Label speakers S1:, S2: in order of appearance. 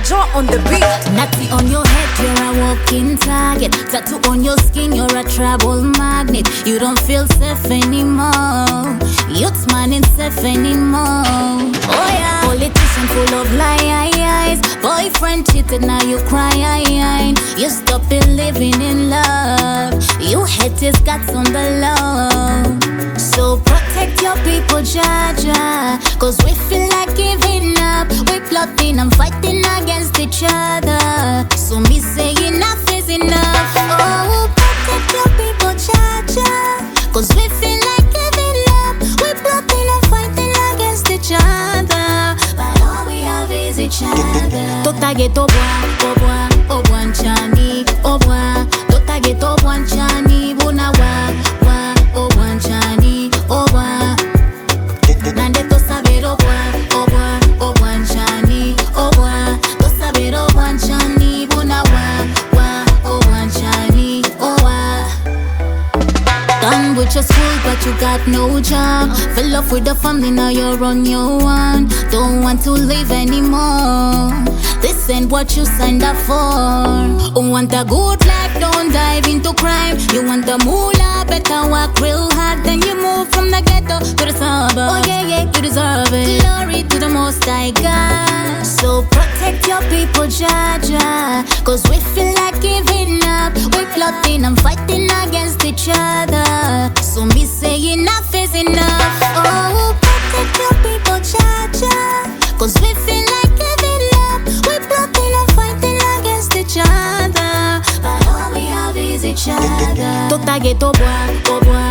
S1: Joe on the beat.
S2: Natty on your head, you're a walking target. Tattoo on your skin, you're a trouble magnet. You don't feel safe anymore. Youth man ain't safe anymore. Oh yeah. Politician full of lies. Boyfriend cheated, now you cry. You stop believing in love. You haters got on the low. So protect your people, Jaja. Cause we feel like giving up. We plotting and fighting against each other. So me say enough is enough. Oh, protect your people, Jaja. Cause we feel like giving up. We plotting and fighting against each other. But all we have is each other. Tota get obwa, obwanchani, obwa. Tota get obwanchani, bunawa, obwanchani, obwa. Nande to saber obwanchani, obwa. To saber obwanchani, bunawa, obwanchani, obwa. Done with your school, but you got no job. Fell off with the family, now you're on your own. Don't want to live anymore. This ain't what you signed up for. Want a good life, don't dive into crime. You want the moolah, better work real hard. Then you move from the ghetto to the suburbs. Oh yeah, you deserve it. Glory to the Most High God. So protect your people, Jaja. Cause we feel like giving up. We're plotting and fighting against each other. So me say enough is enough. Oh, protect your people, Jaja. Cause we feel like giving up. We're plotting and fighting against each other. But all we have is each other. Tota get obwa,